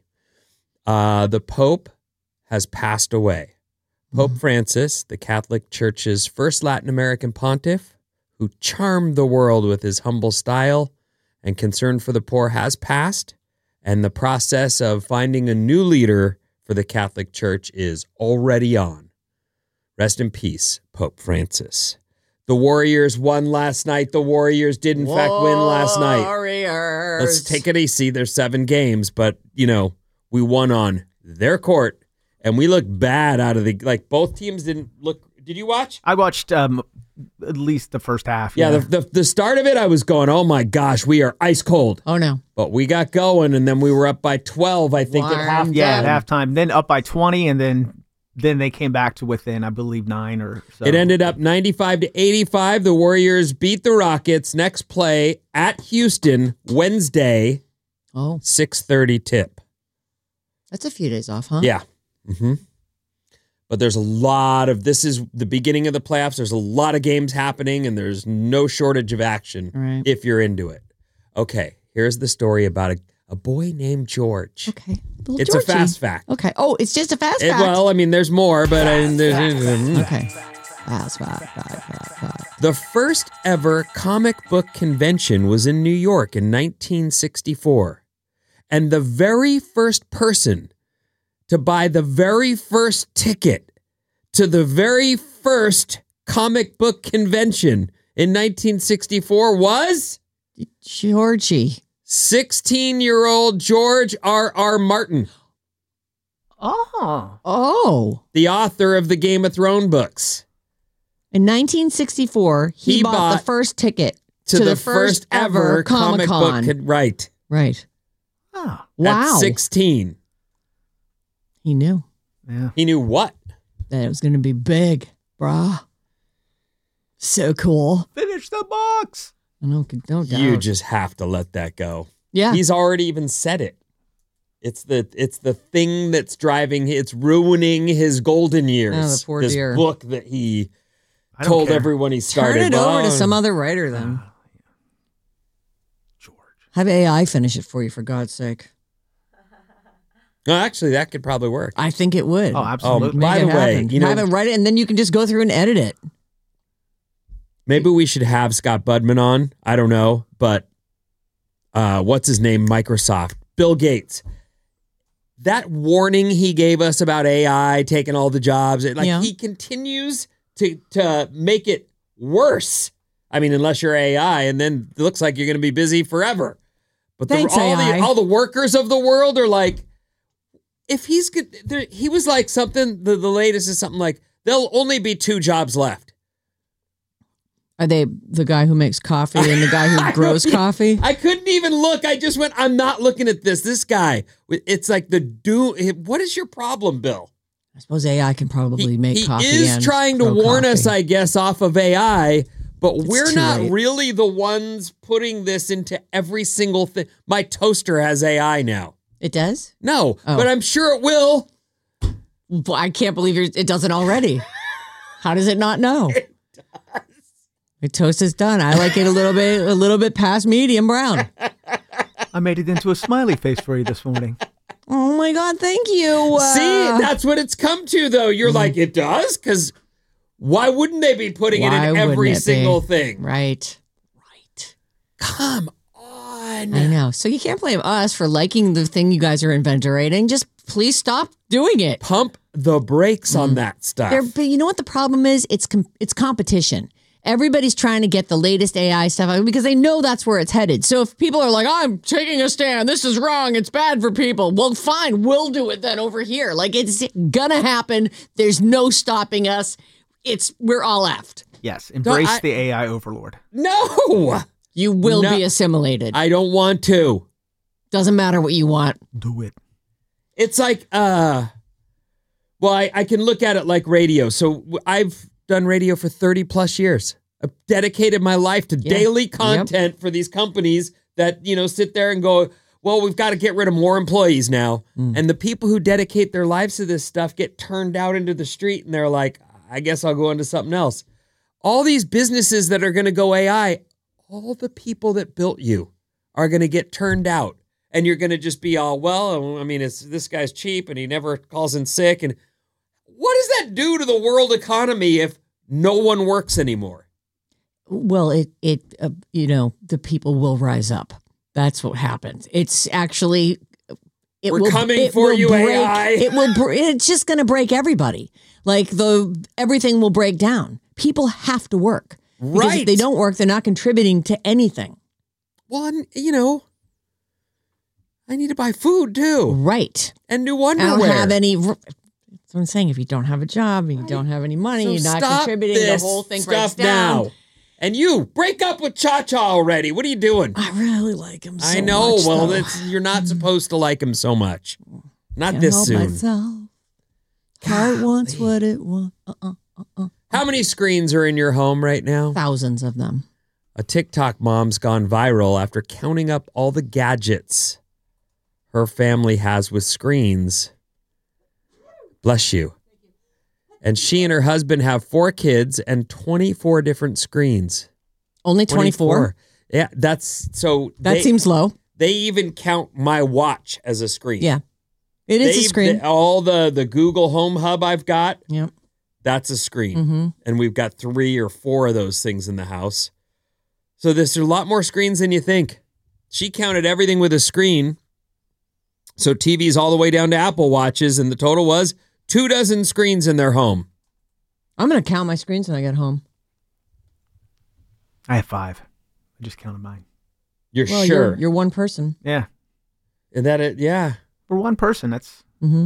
The Pope has passed away. Pope Francis, the Catholic Church's first Latin American pontiff, who charmed the world with his humble style and concern for the poor, has passed, and the process of finding a new leader for the Catholic Church is already on. Rest in peace, Pope Francis. The Warriors won last night. The Warriors did, in fact, win last night. Warriors. Let's take it easy. There's 7 games, but, we won on their court, and we looked bad out of both teams didn't look. Did you watch? I watched at least the first half. Yeah, the start of it, I was going, oh my gosh, we are ice cold. Oh, no. But we got going, and then we were up by 12, I think, at halftime. Yeah, at halftime. Then up by 20, and then they came back to within, I believe, 9 or so. It ended up 95-85. The Warriors beat the Rockets. Next play at Houston, Wednesday, 6:30 tip. That's a few days off, huh? Yeah. Mm-hmm. But there's this is the beginning of the playoffs. There's a lot of games happening, and there's no shortage of action if you're into it. Okay, here's the story about a boy named George. Okay. It's Georgie. a fast fact. Okay. Oh, it's just a fast fact. Well, I mean, there's more, but okay. Fast fact. The first ever comic book convention was in New York in 1964. And the very first person to buy the very first ticket to the very first comic book convention in 1964 was Georgie. 16-year-old George R.R. Martin. Oh. The author of the Game of Thrones books. In 1964, he bought the first ticket to the first ever comic book. Right. Oh. Wow. At 16. He knew. Yeah. He knew what? That it was going to be big, brah. So cool. Finish the box. No doubt. You just have to let that go. Yeah. He's already even said it. It's the thing that's it's ruining his golden years. Oh, the poor this dear. book that he told everyone he started. Turn it over to some other writer then. George. Have AI finish it for you, for God's sake. No, actually, that could probably work. I think it would. Oh, absolutely. By the way, have it write it, and then you can just go through and edit it. Maybe we should have Scott Budman on. I don't know, but what's his name? Microsoft. Bill Gates. That warning he gave us about AI taking all the jobs, he continues to make it worse. I mean, unless you're AI, and then it looks like you're going to be busy forever. But all the workers of the world are like, if he's good, he was like something. The latest is something like there'll only be 2 jobs left. Are they the guy who makes coffee and the guy who grows coffee? I couldn't even look. I just went, I'm not looking at this. This guy, it's like the doom. What is your problem, Bill? I suppose AI can probably make coffee. He is trying to warn us, I guess, off of AI, but we're not really the ones putting this into every single thing. My toaster has AI now. It does? No, but I'm sure it will. I can't believe it doesn't already. How does it not know? It does. The toast is done. I like it a little bit past medium brown. I made it into a smiley face for you this morning. Oh my God, thank you. See, that's what it's come to, though. You're like, it does? Because why wouldn't they be putting it in every single thing? Right. Come on. I know. So you can't blame us for liking the thing you guys are inventorating. Just please stop doing it. Pump the brakes on that stuff. But you know what the problem is? It's competition. Everybody's trying to get the latest AI stuff out because they know that's where it's headed. So if people are like, I'm taking a stand, this is wrong, it's bad for people. Well, fine, we'll do it then over here. Like, it's gonna happen. There's no stopping us. We're all effed. Yes, embrace the AI overlord. No! You will be assimilated. I don't want to. Doesn't matter what you want. Do it. It's like, I can look at it like radio. So I've done radio for 30 plus years. I've dedicated my life to daily content for these companies that, sit there and go, well, we've got to get rid of more employees now. And the people who dedicate their lives to this stuff get turned out into the street and they're like, I guess I'll go into something else. All these businesses that are going to go AI, all the people that built you are going to get turned out. And you're going to just be all, well, I mean, this guy's cheap and he never calls in sick. And what does that do to the world economy if no one works anymore? Well, the people will rise up. That's what happens. It's actually, we're coming for you, AI. It's just going to break everybody. Like everything will break down. People have to work. Because if they don't work, they're not contributing to anything. Well, I need to buy food too. Right. And new underwear. I don't have any. That's what I'm saying. If you don't have a job and you don't have any money, you're not contributing. The whole thing breaks down. Now. And you break up with Cha-Cha already. What are you doing? I really like him so much. I know. Well, you're not supposed to like him so much. Not this soon. Myself. Heart wants what it wants. How many screens are in your home right now? Thousands of them. A TikTok mom's gone viral after counting up all the gadgets her family has with screens. Bless you. And she and her husband have 4 kids and 24 different screens. Only 24? Yeah, that's so. That seems low. They even count my watch as a screen. Yeah, it is a screen. All the Google Home Hub I've got. Yep. That's a screen. Mm-hmm. And we've got 3 or 4 of those things in the house. So there's a lot more screens than you think. She counted everything with a screen. So TVs all the way down to Apple Watches. And the total was 24 screens in their home. I'm going to count my screens when I get home. I have 5. I just counted mine. You're sure? You're one person. Yeah. Is that it? Yeah. For one person, that's... Mm-hmm.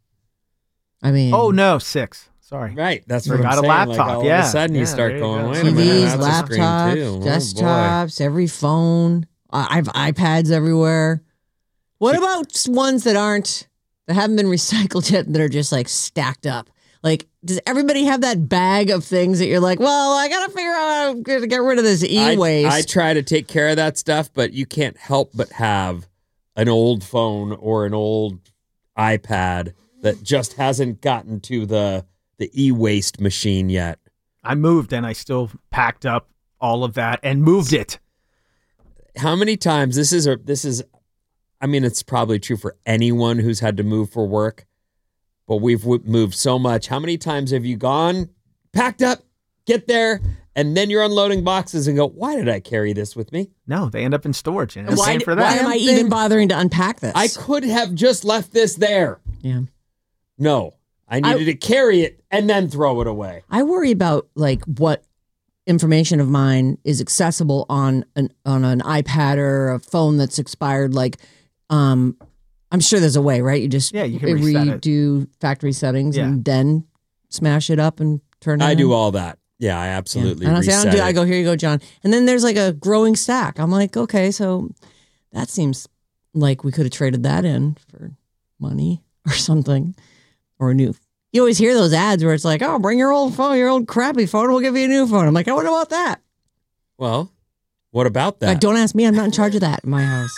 I mean... Oh, no, 6. Sorry. Right. That's what I'm saying. Got a laptop. Like all of a sudden you start going, wait a minute, TVs, that's laptops, a screen too. desktops, every phone. I have iPads everywhere. What about ones that haven't been recycled yet that are just like stacked up? Like, does everybody have that bag of things that you're like, well, I got to figure out how to get rid of this e-waste? I try to take care of that stuff, but you can't help but have an old phone or an old iPad that just hasn't gotten to the e-waste machine yet. I moved and I still packed up all of that and moved it. How many times, this is, I mean, it's probably true for anyone who's had to move for work, but we've moved so much. How many times have you gone, packed up, get there, and then you're unloading boxes and go, why did I carry this with me? No, they end up in storage. And why am I even bothering to unpack this? I could have just left this there. Yeah. No, I needed to carry it and then throw it away. I worry about like what information of mine is accessible on an iPad or a phone that's expired. Like, I'm sure there's a way, right? You just you can redo factory settings and then smash it up and turn it I in. do all that. Yeah, I absolutely reset it. I go, here you go, John. And then there's like a growing stack. I'm like, okay, so that seems like we could have traded that in for money or something. Or a new. You always hear those ads where it's like, oh, bring your old phone, your old crappy phone, we'll give you a new phone. I'm like, what about that? Well, what about that? Don't ask me. I'm not in charge of that in my house.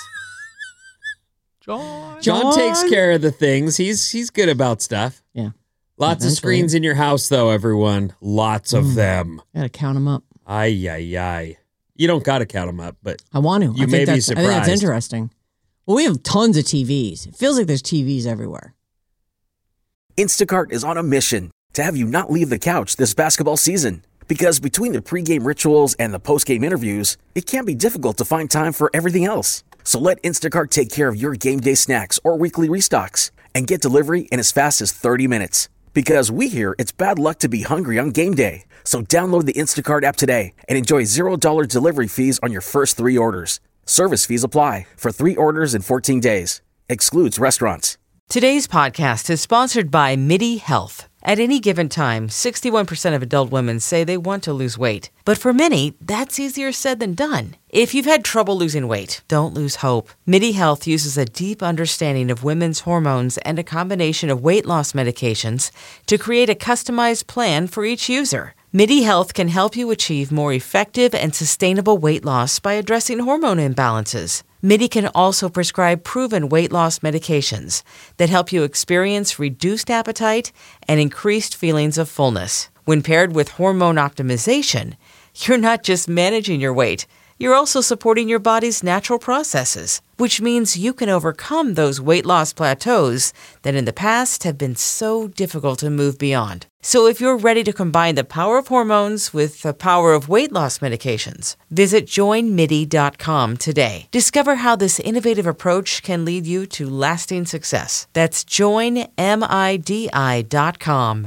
John takes care of the things. He's good about stuff. Yeah. Lots of screens in your house, though, everyone. Lots of them. Gotta count them up. Ay, ay, ay. You don't got to count them up, but I want to. You may be surprised. I think that's interesting. Well, we have tons of TVs. It feels like there's TVs everywhere. Instacart is on a mission to have you not leave the couch this basketball season. Because between the pregame rituals and the postgame interviews, it can be difficult to find time for everything else. So let Instacart take care of your game day snacks or weekly restocks and get delivery in as fast as 30 minutes. Because we hear it's bad luck to be hungry on game day. So download the Instacart app today and enjoy $0 delivery fees on your first 3 orders. Service fees apply for 3 orders in 14 days. Excludes restaurants. Today's podcast is sponsored by MIDI Health. At any given time, 61% of adult women say they want to lose weight. But for many, that's easier said than done. If you've had trouble losing weight, don't lose hope. MIDI Health uses a deep understanding of women's hormones and a combination of weight loss medications to create a customized plan for each user. MIDI Health can help you achieve more effective and sustainable weight loss by addressing hormone imbalances. MIDI can also prescribe proven weight loss medications that help you experience reduced appetite and increased feelings of fullness. When paired with hormone optimization, you're not just managing your weight, you're also supporting your body's natural processes, which means you can overcome those weight loss plateaus that in the past have been so difficult to move beyond. So if you're ready to combine the power of hormones with the power of weight loss medications, visit joinmidi.com today. Discover how this innovative approach can lead you to lasting success. That's joinmidi.com.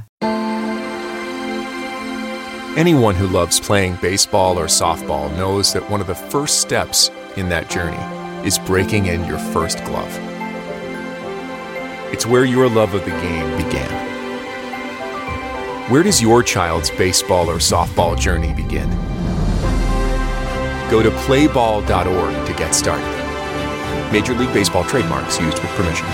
Anyone who loves playing baseball or softball knows that one of the first steps in that journey is breaking in your first glove. It's where your love of the game began. Where does your child's baseball or softball journey begin? Go to playball.org to get started. Major League Baseball trademarks used with permission.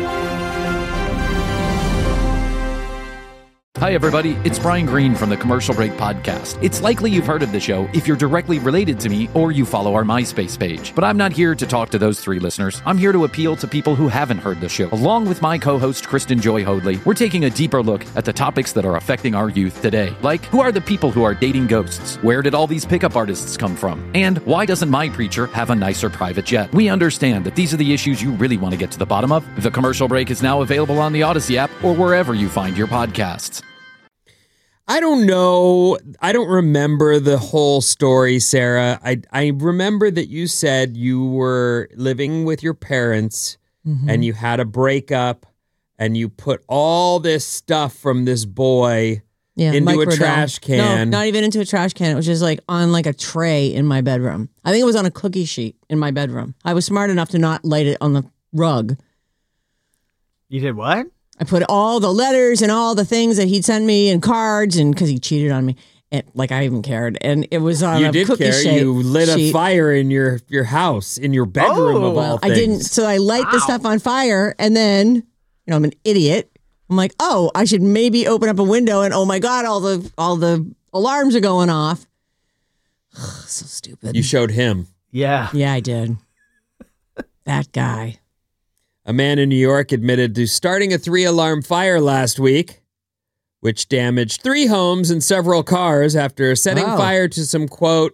Hi, everybody. It's Brian Green from the Commercial Break Podcast. It's likely you've heard of the show if you're directly related to me or you follow our MySpace page. But I'm not here to talk to those 3 listeners. I'm here to appeal to people who haven't heard the show. Along with my co-host, Kristen Joy Hoadley, we're taking a deeper look at the topics that are affecting our youth today. Like, who are the people who are dating ghosts? Where did all these pickup artists come from? And why doesn't my preacher have a nicer private jet? We understand that these are the issues you really want to get to the bottom of. The Commercial Break is now available on the Odyssey app or wherever you find your podcasts. I don't know. I don't remember the whole story, Sarah. I remember that you said you were living with your parents and you had a breakup and you put all this stuff from this boy into a trash can. No, not even into a trash can. It was just like on like a tray in my bedroom. I think it was on a cookie sheet in my bedroom. I was smart enough to not light it on the rug. You did what? I put all the letters and all the things that he'd sent me and cards, and because he cheated on me, and like I even cared. And it was on a cookie sheet. You lit a fire in your house, in your bedroom of all things. I didn't. So I light the stuff on fire, and then I'm an idiot. I'm like, oh, I should maybe open up a window, and oh my god, all the alarms are going off. So stupid. You showed him. Yeah, I did. That guy. A man in New York admitted to starting a 3-alarm fire last week, which damaged 3 homes and several cars after setting fire to some, quote,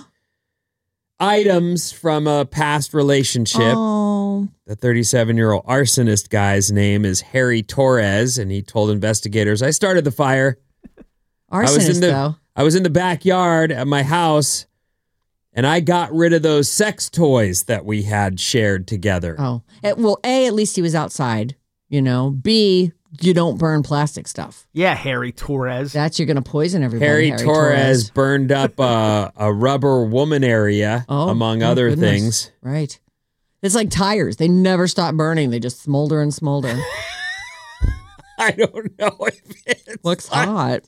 items from a past relationship. Oh. The 37-year-old arsonist guy's name is Harry Torres, and he told investigators, I started the fire. Arsonist, I was in the backyard at my house, and I got rid of those sex toys that we had shared together. Oh, well, A, at least he was outside, B, you don't burn plastic stuff. Yeah, Harry Torres. You're going to poison everybody. Harry Torres burned up a rubber woman area, among other things. Right. It's like tires. They never stop burning. They just smolder and smolder. I don't know if it's looks hot.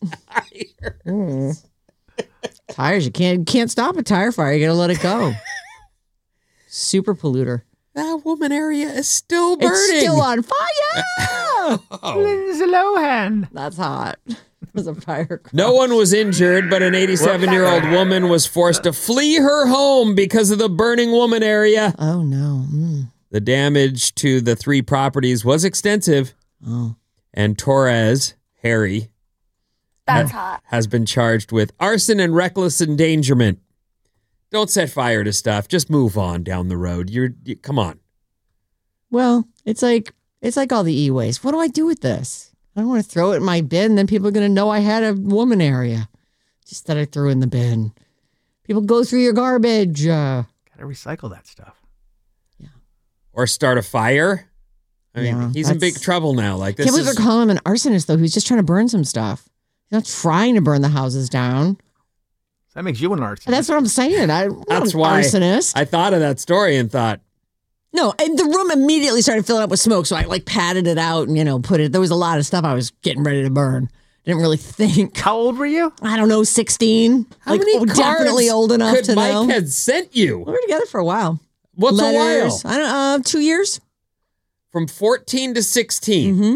Tires, you can't stop a tire fire. You got to let it go. Super polluter. That woman area is still burning. It's still on fire. Lindsay Lohan. That's hot. It was a fire. No one was injured, but an 87-year-old woman was forced to flee her home because of the burning woman area. Oh, no. The damage to the 3 properties was extensive. Oh. And Torres, Harry, That's hot. Has been charged with arson and reckless endangerment. Don't set fire to stuff. Just move on down the road. Come on. Well, it's like all the e-waste. What do I do with this? I don't want to throw it in my bin. Then people are going to know I had a woman area. Just that I threw in the bin. People go through your garbage. Gotta recycle that stuff. Yeah. Or start a fire. I mean, he's in big trouble now. Like this. Can't believe they're calling him an arsonist, though. He's just trying to burn some stuff. He's not trying to burn the houses down. That makes you an arsonist. That's what I'm saying. That's why arsonist. I thought of that story and thought. No, and the room immediately started filling up with smoke, so I patted it out and put it. There was a lot of stuff I was getting ready to burn. Didn't really think. How old were you? I don't know, 16. How many cards definitely old enough could to Mike know. had sent you? We were together for a while. What's Letters, a while? I don't 2 years. From 14 to 16. Mm-hmm.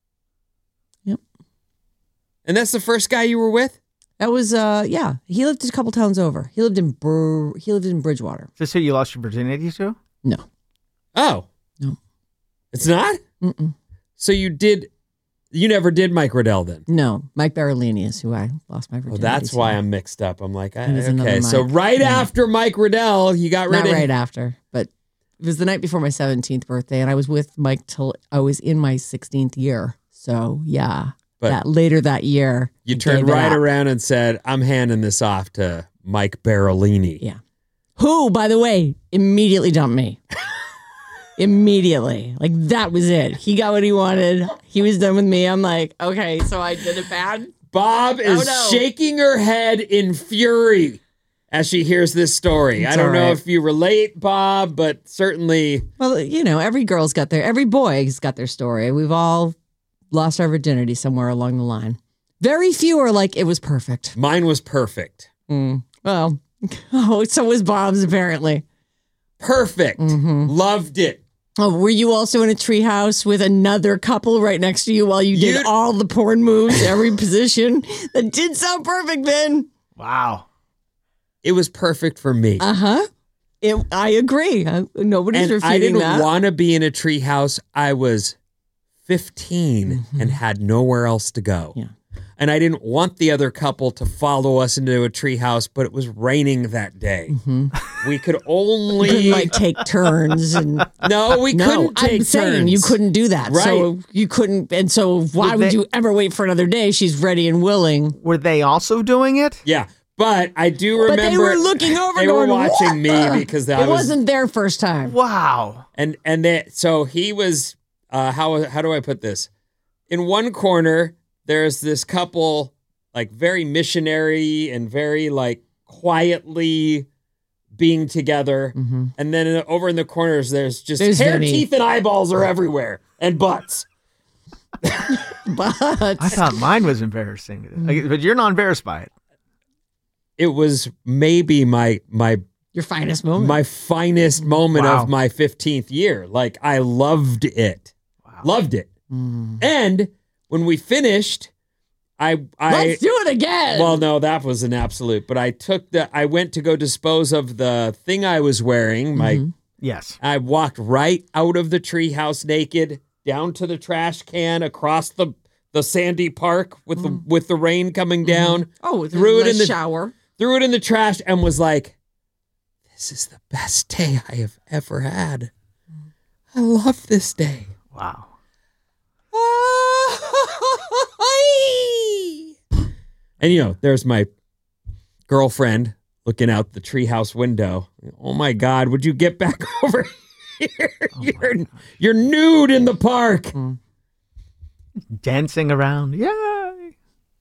Yep. And that's the first guy you were with? That was yeah. He lived a couple towns over. He lived in Bridgewater. Is this who you lost your virginity to? No. Oh. No. It's not? Mm-mm. So you never did Mike Riddell then? No. Mike Berolini is who I lost my virginity that's to. why I'm mixed up. I'm like, It was another okay. So Mike. after Mike Riddell, you got rid Not of right after, but it was the night before my 17th birthday, and I was with Mike till I was in my 16th year. So yeah. But later that year, you I turned gave it right up. around and said, I'm handing this off to Mike Berolini. Yeah. Who, by the way, immediately dumped me. Immediately. Like, that was it. He got what he wanted. He was done with me. I'm like, okay, so I did it bad. Bob is shaking her head in fury as she hears this story. It's I don't all know right. if you relate, Bob, but certainly. Well, every boy's got their story. We've all lost our virginity somewhere along the line. Very few are like, it was perfect. Mine was perfect. Well, so was Bob's apparently. Perfect. Mm-hmm. Loved it. Oh, were you also in a treehouse with another couple right next to you while you did all the porn moves, every position? That did sound perfect, Ben. Wow. It was perfect for me. Uh-huh. I agree. Nobody's And refuting I didn't that. want to be in a treehouse. I was 15 and had nowhere else to go. Yeah. And I didn't want the other couple to follow us into a treehouse, but it was raining that day. We could only take turns and no, we couldn't take I'm saying turns. you couldn't do that. Right. So you couldn't, and so why would you ever wait for another day? She's ready and willing. Were they also doing it? Yeah. But I do remember But they were looking over they going, were watching "What?" me because it wasn't their first time. Wow. So he was how do I put this? In one corner, there's this couple, like very missionary and very like quietly being together. And then over in the corners, there's hair, Vinny. teeth, and eyeballs are everywhere, and butts. But I thought mine was embarrassing. But you're not embarrassed by it. It was maybe your finest moment. my finest moment Wow. of my 15th year. Like, I loved it. Loved it. And when we finished, Let's do it again. Well, no, that was an absolute. But I went to go dispose of the thing I was wearing. Yes. I walked right out of the treehouse naked, down to the trash can, across the sandy park with the rain coming down. Oh, threw it in the shower. Threw it in the trash and was like, "This is the best day I have ever had. I love this day." Wow. And there's my girlfriend looking out the treehouse window. Oh my God, would you get back over here? You're nude in the park. Dancing around. Yay.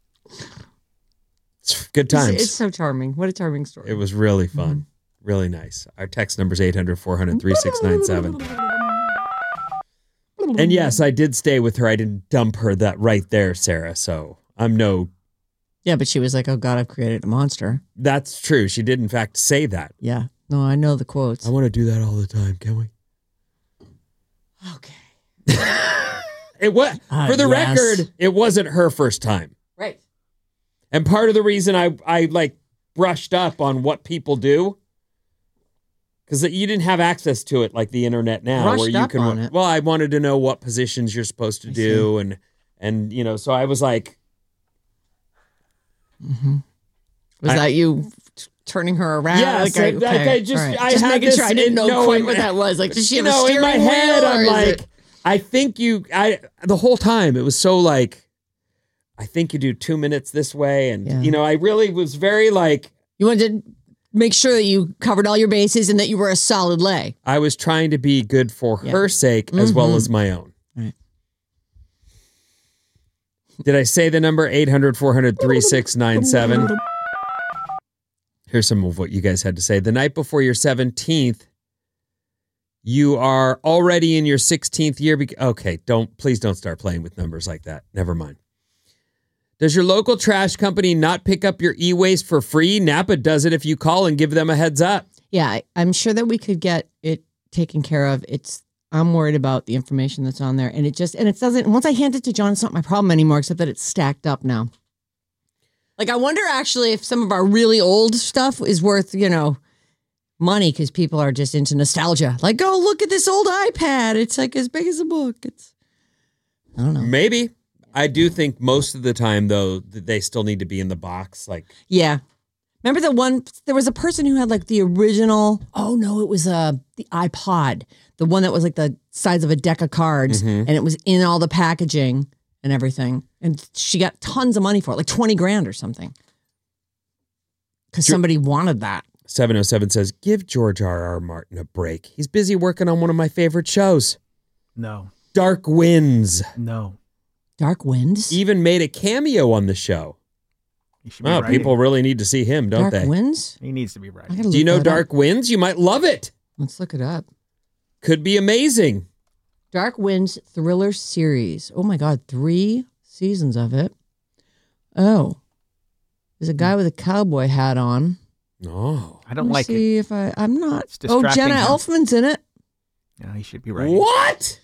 It's good times. It's so charming. What a charming story. It was really fun. Really nice. Our text number is 800-400-3697. And yes, I did stay with her. I didn't dump her that right there, Sarah. So I'm no... Yeah, but she was like, oh God, I've created a monster. That's true. She did, in fact, say that. Yeah. No, I know the quotes. I want to do that all the time. Can we? Okay. It was, for the record, it wasn't her first time. Right. And part of the reason I like brushed up on what people do, because you didn't have access to it like the internet now, Brushed where you up can. on it. Well, I wanted to know what positions you're supposed to do, and so I was like, Was that you turning her around? Yes, I just making this sure I didn't know quite what that was. Like, does she have a steering in my wheel, head, I'm or is like, it- I think the whole time it was so like, I think you do 2 minutes this way. And, I really was very like. You wanted to make sure that you covered all your bases and that you were a solid lay. I was trying to be good for her sake as well as my own. Right. Did I say the number 800-400-3697? Here's some of what you guys had to say. The night before your 17th, you are already in your 16th year. Okay, please don't start playing with numbers like that. Never mind. Does your local trash company not pick up your e-waste for free? Napa does it if you call and give them a heads up. Yeah, I'm sure that we could get it taken care of. I'm worried about the information that's on there. And it doesn't, once I hand it to John, it's not my problem anymore, except that it's stacked up now. Like, I wonder actually if some of our really old stuff is worth, money, because people are just into nostalgia. Like, oh, look at this old iPad. It's like as big as a book. I don't know. Maybe. I do think most of the time, though, that they still need to be in the box. Like, yeah. Remember there was a person who had like the original, it was the iPod, the one that was like the size of a deck of cards, and it was in all the packaging and everything. And she got tons of money for it, like $20,000 or something. Because somebody wanted that. 707 says, give George R.R. Martin a break. He's busy working on one of my favorite shows. No. Dark Winds. No. Dark Winds? Even made a cameo on the show. Wow, people really need to see him, don't they? Dark Winds? He needs to be right. Do you know Dark Winds? You might love it. Let's look it up. Could be amazing. Dark Winds thriller series. Oh my God, 3 seasons of it. Oh, there's a guy with a cowboy hat on. No, I don't like it. See if I'm not. It's distracting Jenna him. Elfman's in it. Yeah, he should be right. What?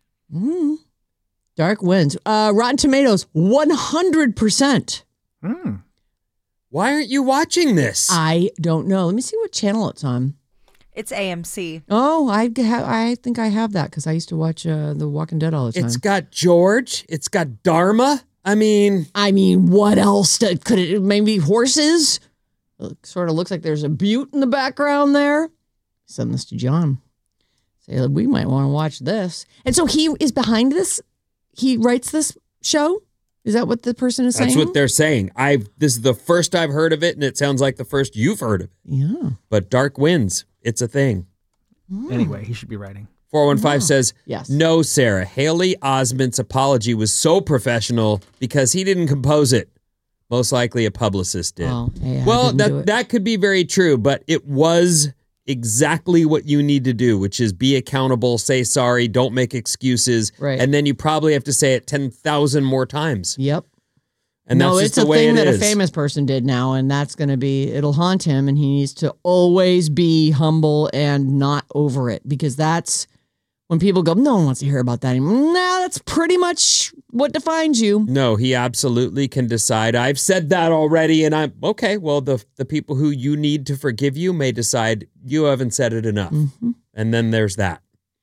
Dark Winds. Rotten Tomatoes, 100%. Why aren't you watching this? I don't know. Let me see what channel it's on. It's AMC. Oh, I think I have that because I used to watch The Walking Dead all the time. It's got George. It's got Dharma. I mean, what else? Could it maybe horses? It sort of looks like there's a butte in the background there. Send this to John. Say, we might want to watch this. And so he is behind this. He writes this show. Is that what the person is saying? That's what they're saying. This is the first I've heard of it, and it sounds like the first you've heard of it. Yeah. But Dark Winds, it's a thing. Anyway, he should be writing. 415 says, yes. No, Sarah. Haley Osment's apology was so professional because he didn't compose it. Most likely a publicist did. Oh, yeah, well, that could be very true, but it was exactly what you need to do, which is be accountable, say sorry, don't make excuses. Right. And then you probably have to say it 10,000 more times. Yep. And that's just the way it is. it's a thing that a famous person did now, and that's going to it'll haunt him, and he needs to always be humble and not over it, because that's when people go, no one wants to hear about that anymore. Nah, that's pretty much what defines you. No, he absolutely can decide. I've said that already, and I'm okay. Well, the people who you need to forgive you may decide you haven't said it enough. And then there's that.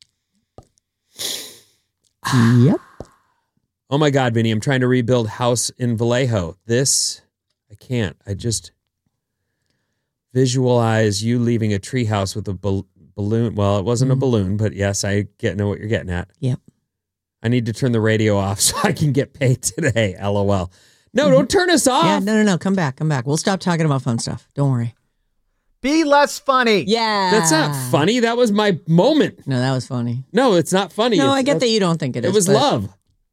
Yep. Oh my God, Vinny, I'm trying to rebuild house in Vallejo. I can't. I just visualize you leaving a treehouse with a balloon. Well, it wasn't a balloon, but yes, I know what you're getting at. Yep. I need to turn the radio off so I can get paid today. LOL. No, don't turn us off. Yeah, no. Come back. We'll stop talking about fun stuff. Don't worry. Be less funny. Yeah. That's not funny. That was my moment. No, that was funny. No, it's not funny. No, I get that you don't think it is. It was love.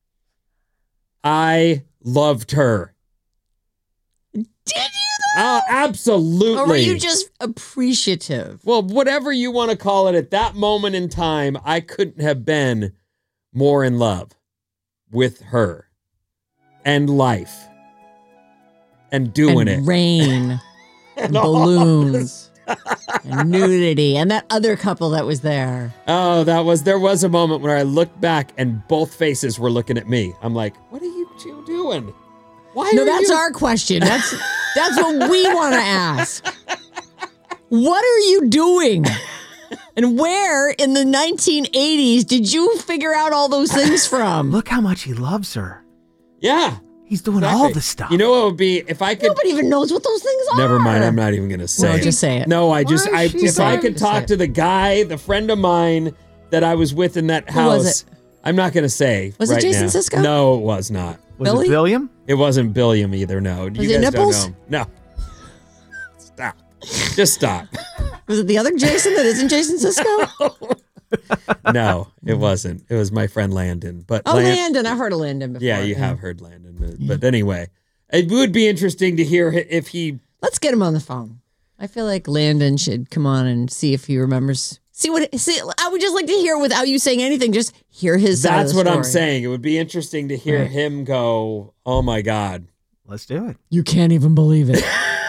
I loved her. Did you? Oh, absolutely. Or were you just appreciative? Well, whatever you want to call it, at that moment in time, I couldn't have been more in love with her and life and doing it. Rain and balloons and nudity and that other couple that was there. Oh, there was a moment where I looked back and both faces were looking at me. I'm like, what are you two doing? That's our question. That's what we want to ask. What are you doing? And where in the 1980s did you figure out all those things from? Look how much he loves her. Yeah. He's doing all the stuff. You know what would be if I could? Nobody even knows what those things are. Never mind. I'm not even going to say No, it. just say it. No, if I could talk to the guy, the friend of mine that I was with in that house. Who was it? I'm not going to say. Was it right Jason now. Sisko? No, it was not. Was Billy? it Billiam? It wasn't Billiam either. No. Was it Nipples? Don't know. No. Stop. Just stop. Was it the other Jason that isn't Jason Sisko? No, it wasn't. It was my friend Landon. But Landon. I've heard of Landon before. Yeah, you have heard Landon. But anyway, it would be interesting to hear if he. Let's get him on the phone. I feel like Landon should come on and see if he remembers. See, I would just like to hear without you saying anything. Just hear his side That's of the what I'm story. saying. It would be interesting to hear him go, "Oh my God." Let's do it. You can't even believe it.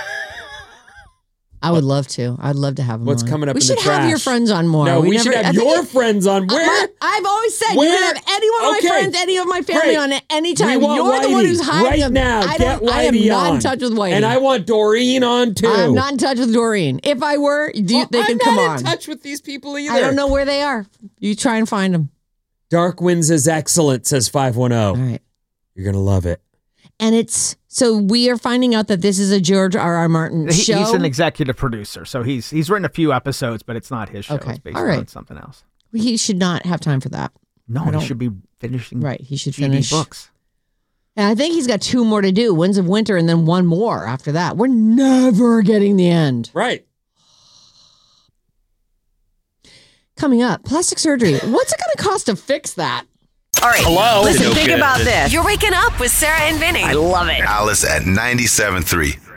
I would love to. I'd love to have him What's on. coming up We in the should have trash? your friends on more. No, we should have your friends on. Where? I've always said Where? you can have any one of my friends, any of my family on at any time. We want You're the one Whitey who's hiding right them. now. I Get I am Whitey not on. in touch with Whitey. And I want Doreen on too. I'm not in touch with Doreen. If I were, they could come on. I'm not in touch with these people either. I don't know where they are. You try and find them. Dark Winds is excellent, says 510. All right. You're going to love it. And it's so we are finding out that this is a George R.R. Martin show. He's an executive producer, so he's written a few episodes, but it's not his show. Okay. It's based All right. on something else. He should not have time for that. No, he should be finishing. Right, he should GD finish books. And I think he's got 2 more to do, Winds of Winter, and then 1 more after that. We're never getting the end. Right. Coming up, plastic surgery. What's it going to cost to fix that? All right. Hello? Listen, No think good. about this. You're waking up with Sarah and Vinny. I love it. Alice at 97.3.